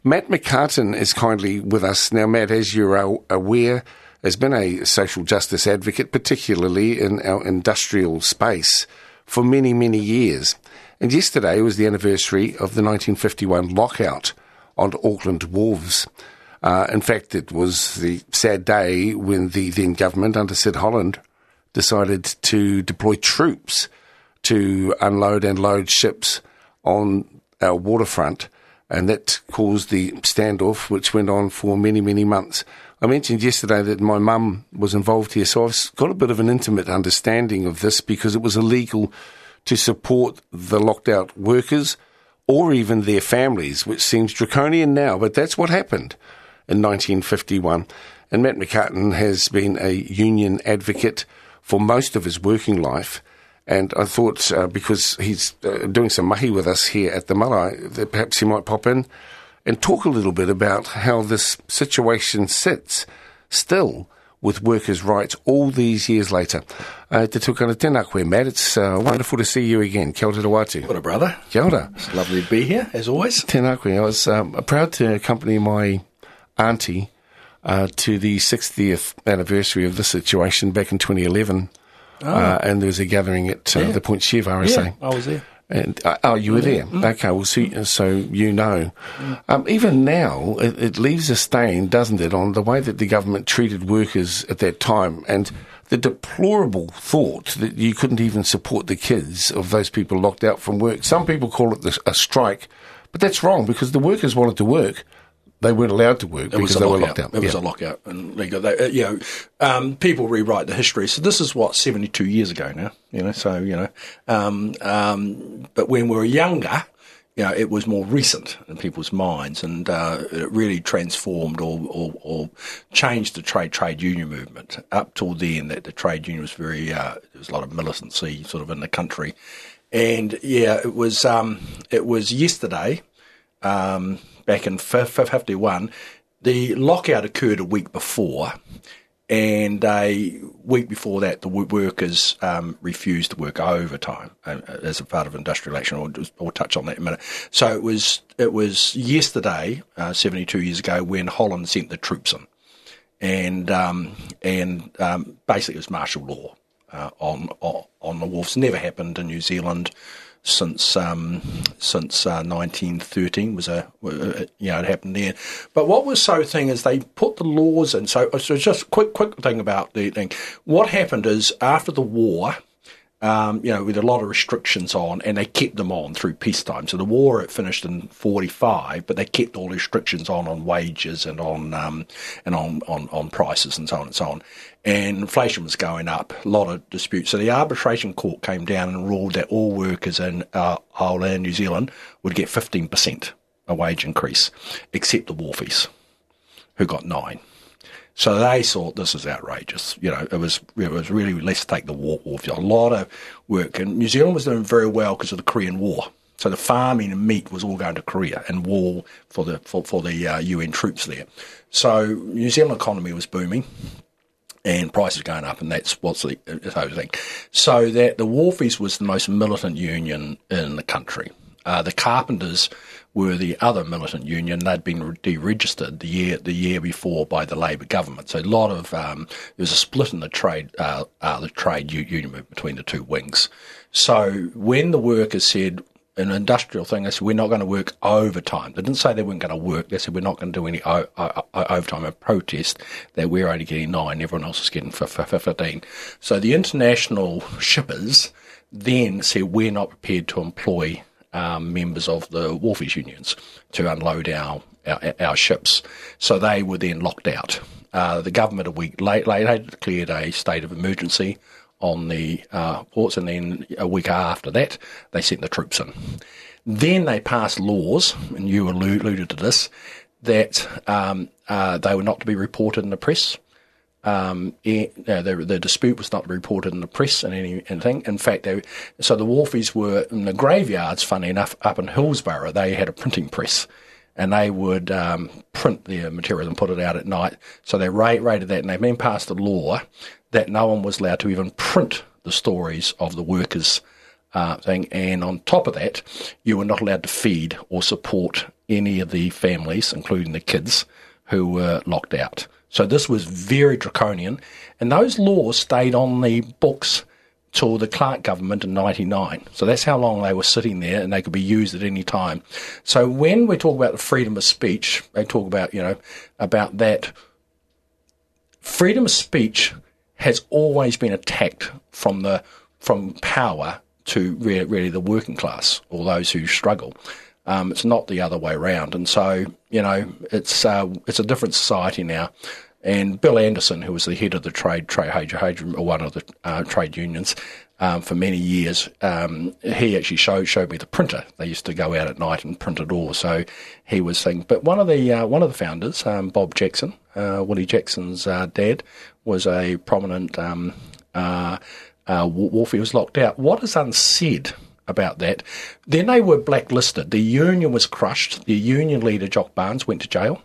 Matt McCartin is kindly with us. Now, Matt, as you're aware, has been a social justice advocate, particularly in our industrial space, for many, many years. And yesterday was the anniversary of the 1951 lockout on Auckland wharves. In fact, it was the sad day when the then government, under Sid Holland, decided to deploy troops to unload and load ships on our waterfront. And that caused the standoff, which went on for many, many months. I mentioned yesterday that my mum was involved here, so I've got a bit of an intimate understanding of this because it was illegal to support the locked out workers or even their families, which seems draconian now, but that's what happened in 1951. And Matt McCartin has been a union advocate for most of his working life. And I thought, because he's doing some mahi with us here at the Marae, that perhaps he might pop in and talk a little bit about how this situation sits still with workers' rights all these years later. Te tukana tēnā koe, Matt. It's wonderful to see you again. Kia ora te watu. What a brother. Kia ora. It's lovely to be here, as always. Tēnā koe. I was proud to accompany my auntie to the 60th anniversary of this situation back in 2011. And there was a gathering at the Point Chev RSA. Yeah, I was there. And you were there. Okay, well, so you know. Even now, it leaves a stain, doesn't it, on the way that the government treated workers at that time, and the deplorable thought that you couldn't even support the kids of those people locked out from work. Some people call it a strike, but that's wrong because the workers wanted to work. They weren't allowed to work because they were locked out. It was a lockout. And people rewrite the history. So this is, 72 years ago now, but when we were younger, it was more recent in people's minds, and it really transformed or changed the trade union movement. Up till then, that the trade union was very, there was a lot of militancy sort of in the country. And it was yesterday, back in 51, the lockout occurred a week before, and a week before that, the workers refused to work overtime as a part of industrial action. We'll touch on that in a minute. So it was yesterday, 72 years ago, when Holland sent the troops in, and basically it was martial law on the wharves. Never happened in New Zealand since 1913 it happened there. But what was so thing is they put the laws in. So just quick thing about the thing. What happened is after the war, with a lot of restrictions on, and they kept them on through peacetime. So the war it finished in 45, but they kept all the restrictions on wages and on prices and so on and so on. And inflation was going up, a lot of disputes. So the arbitration court came down and ruled that all workers in Aotearoa, New Zealand, would get 15% a wage increase, except the wharfies, who got 9%. So they thought this was outrageous. It was really, let's take the wharf. A lot of work. And New Zealand was doing very well because of the Korean War. So the farming and meat was all going to Korea and war for the UN troops there. So New Zealand economy was booming and prices going up, and that's what's the whole thing. So that the wharfies was the most militant union in the country. The carpenters were the other militant union. They'd been deregistered the year before by the Labour government. So a lot of there was a split in the trade union movement between the two wings. So when the workers said an industrial thing, they said we're not going to work overtime. They didn't say they weren't going to work. They said we're not going to do any overtime. A protest that we're only getting 9, everyone else is getting 15. So the international shippers then said we're not prepared to employ members of the wharfies unions to unload our ships. So they were then locked out. The government a week later declared a state of emergency on the ports, and then a week after that they sent the troops in. Then they passed laws, and you alluded to this, that they were not to be reported in the press. The dispute was not reported in the press and anything. In fact, so the wharfies were in the graveyards, funny enough, up in Hillsborough. They had a printing press, and they would print their material and put it out at night. So they rated that, and they then passed a law that no one was allowed to even print the stories of the workers thing. And on top of that, you were not allowed to feed or support any of the families, including the kids, who were locked out. So this was very draconian. And those laws stayed on the books till the Clark government in 99. So that's how long they were sitting there, and they could be used at any time. So when we talk about the freedom of speech, they talk about, about that. Freedom of speech has always been attacked from power to really the working class or those who struggle. It's not the other way around. And so, it's a different society now. And Bill Anderson, who was the head of the one of the trade unions for many years, he actually showed me the printer. They used to go out at night and print it all. So he was thinking. But one of the founders, Bob Jackson, Willie Jackson's dad, was a prominent wolf. He was locked out. What is unsaid about that? Then they were blacklisted. The union was crushed. The union leader, Jock Barnes, went to jail.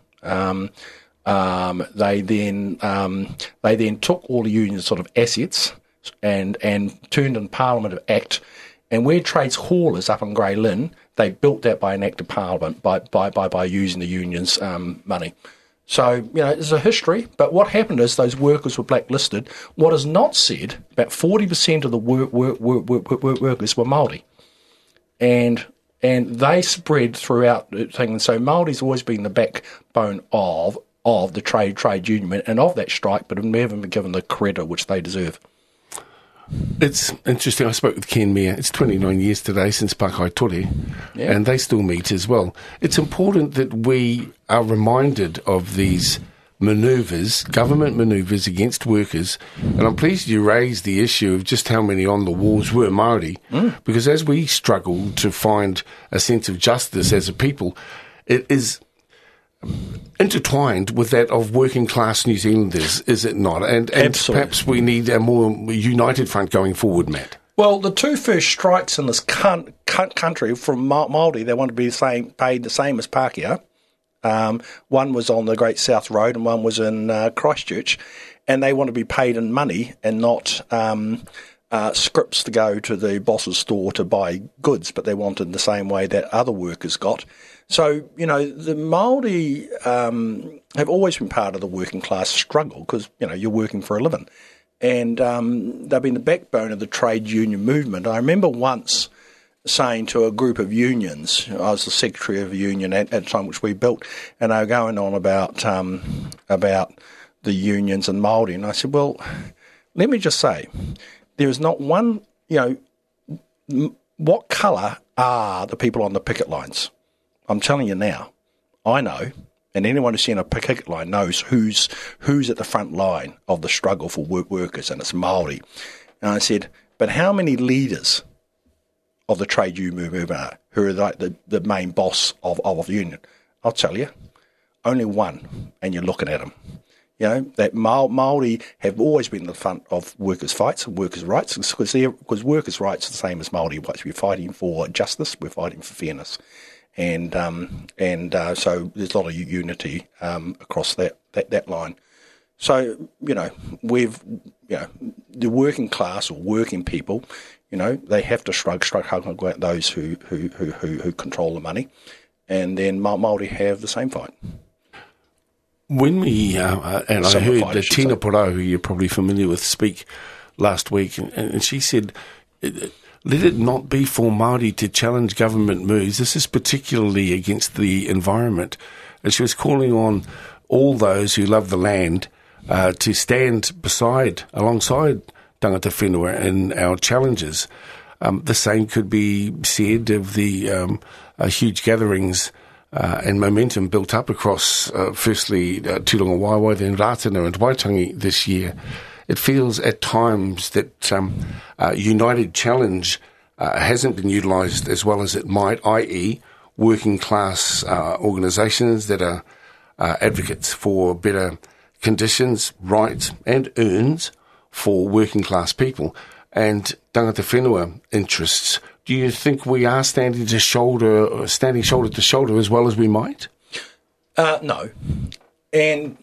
They then took all the union's sort of assets and turned in Parliament Act, and where Trades Hall is up in Grey Lynn, they built that by an act of Parliament by using the union's money. So, there's a history, but what happened is those workers were blacklisted. What is not said, about 40% of the workers were Māori. And they spread throughout the thing. And so Māori's always been the backbone of the trade union and of that strike, but have never been given the credit which they deserve. It's interesting. I spoke with Ken Mayer. It's 29 years today since Pakai Ture, and they still meet as well. It's important that we are reminded of these manoeuvres, government manoeuvres against workers, and I'm pleased you raised the issue of just how many on the walls were Māori, because as we struggle to find a sense of justice as a people, it is intertwined with that of working class New Zealanders, is it not? And perhaps we need a more united front going forward, Matt. Well, the two first strikes in this country from Māori, they want to be paid the same as Pākehā. One was on the Great South Road and one was in Christchurch, and they want to be paid in money and not scripts to go to the boss's store to buy goods, but they want it in the same way that other workers got. So, the Māori have always been part of the working class struggle because, you're working for a living. And they've been the backbone of the trade union movement. I remember once saying to a group of unions, I was the secretary of a union at the time which we built, and they were going on about the unions and Māori. And I said, well, let me just say, there is not one, what colour are the people on the picket lines? I'm telling you now, I know, and anyone who's seen a picket line knows who's at the front line of the struggle for workers, and it's Māori. And I said, but how many leaders of the trade union movement are, who are like the main boss of the union? I'll tell you, only one, and you're looking at them. That Māori have always been at the front of workers' fights and workers' rights, because workers' rights are the same as Māori rights. We're fighting for justice, we're fighting for fairness. And so there's a lot of unity across that line. So the working class or working people, they have to struggle at those who control the money, and then Māori have the same fight. When we and I heard the Tina Porau, who you're probably familiar with, speak last week, and she said, let it not be for Māori to challenge government moves. This is particularly against the environment. And she was calling on all those who love the land to stand alongside tangata whenua in our challenges. The same could be said of the huge gatherings and momentum built up across, firstly, Tūranga Waiwai, then Ratana and Waitangi this year. It feels at times that united challenge hasn't been utilised as well as it might, i.e. working class organisations that are advocates for better conditions, rights and earns for working class people and tangata whenua interests. Do you think we are standing shoulder to shoulder as well as we might? No. And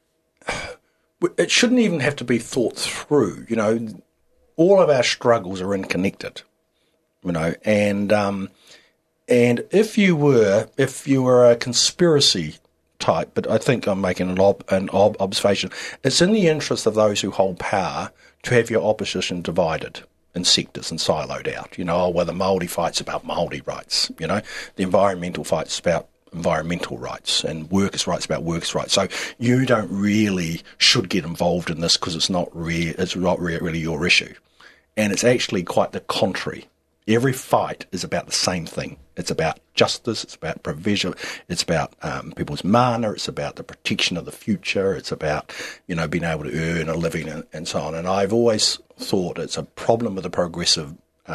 it shouldn't even have to be thought through. All of our struggles are interconnected. And if you were a conspiracy type, but I think I'm making an observation, it's in the interest of those who hold power to have your opposition divided in sectors and siloed out. The Māori fight's about Māori rights, the environmental fight's about environmental rights, and workers' rights about workers' rights. So you don't really should get involved in this because it's not really your issue. And it's actually quite the contrary. Every fight is about the same thing. It's about justice, it's about provision, it's about people's mana, it's about the protection of the future, it's about, being able to earn a living and so on. And I've always thought it's a problem with the progressive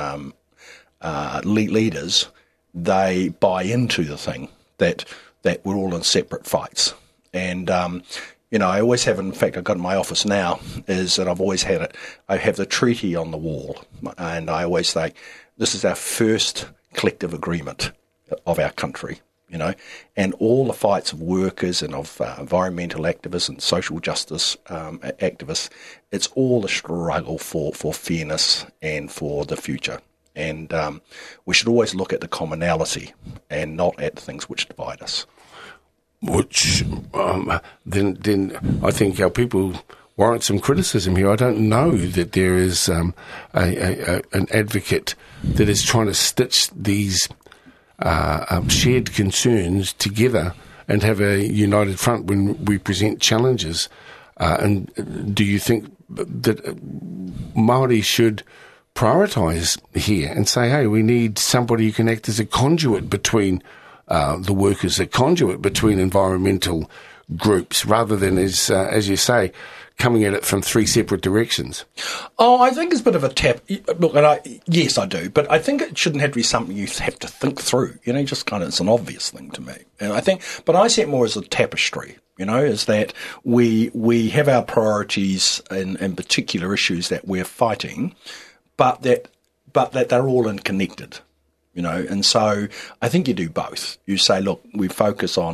leaders. They buy into the thing that we're all in separate fights. And, I always have, in fact, I've got in my office now, is that I've always had it. I have the treaty on the wall, and I always say, this is our first collective agreement of our country, and all the fights of workers and of environmental activists and social justice activists, it's all a struggle for fairness and for the future. And we should always look at the commonality and not at the things which divide us. Which then I think our people warrant some criticism here. I don't know that there is an advocate that is trying to stitch these shared concerns together and have a united front when we present challenges. And do you think that Māori should prioritise here and say, hey, we need somebody who can act as a conduit between the workers, a conduit between environmental groups, rather than, as you say, coming at it from three separate directions? Oh, I think it's a bit of a tap. Look, yes, I do, but I think it shouldn't have to be something you have to think through. Just kind of, it's an obvious thing to me. And but I see it more as a tapestry. Is that we have our priorities in particular issues that we're fighting, but that they're all interconnected. And so I think you do both. You say, look, we focus on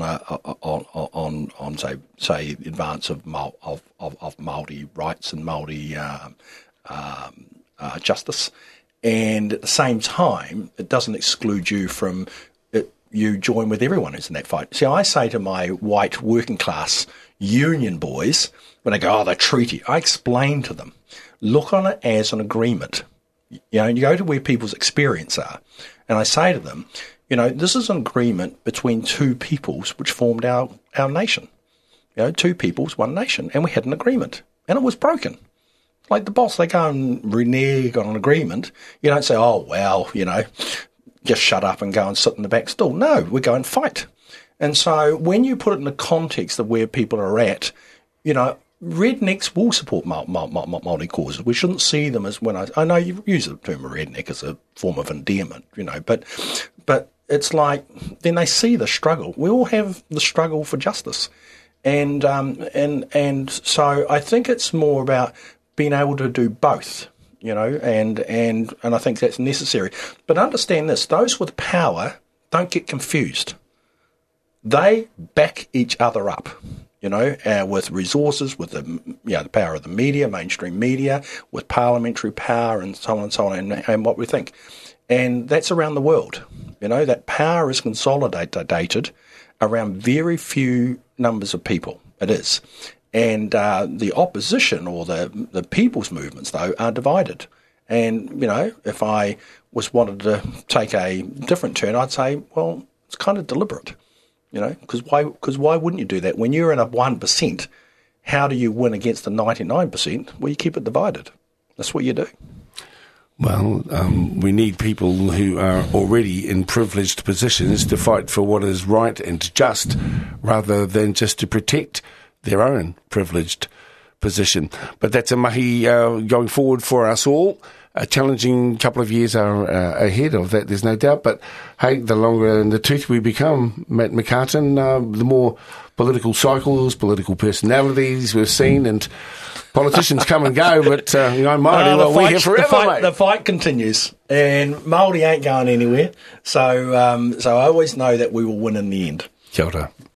say advance of Māori rights and Māori justice, and at the same time, it doesn't exclude you from it. You join with everyone who's in that fight. See, I say to my white working class union boys when they go, the treaty, I explain to them, look on it as an agreement. And you go to where people's experience are. And I say to them, this is an agreement between two peoples which formed our nation. Two peoples, one nation. And we had an agreement. And it was broken. Like the boss, they go and renege on an agreement. You don't say, oh, well, just shut up and go and sit in the back stall. No, we go and fight. And so when you put it in the context of where people are at, rednecks will support Māori causes. We shouldn't see them as, I know you use the term redneck as a form of endearment, but it's like, then they see the struggle. We all have the struggle for justice. And so I think it's more about being able to do both, and I think that's necessary. But understand this, those with power don't get confused. They back each other up. With resources, with the power of the media, mainstream media, with parliamentary power and so on, and what we think. And that's around the world. That power is consolidated around very few numbers of people. It is. And the opposition or the people's movements, though, are divided. And, if I wanted to take a different turn, I'd say, well, it's kind of deliberate. Because why wouldn't you do that? When you're in a 1%, how do you win against the 99%? Well, you keep it divided. That's what you do. Well, we need people who are already in privileged positions to fight for what is right and just, rather than just to protect their own privileged position. But that's a mahi going forward for us all. A challenging couple of years are ahead of that, there's no doubt. But, hey, the longer in the tooth we become, Matt McCartin, the more political cycles, political personalities we've seen, and politicians come and go, but, Māori, we're here forever, mate. The fight continues, and Māori ain't going anywhere. So I always know that we will win in the end. Kia ora.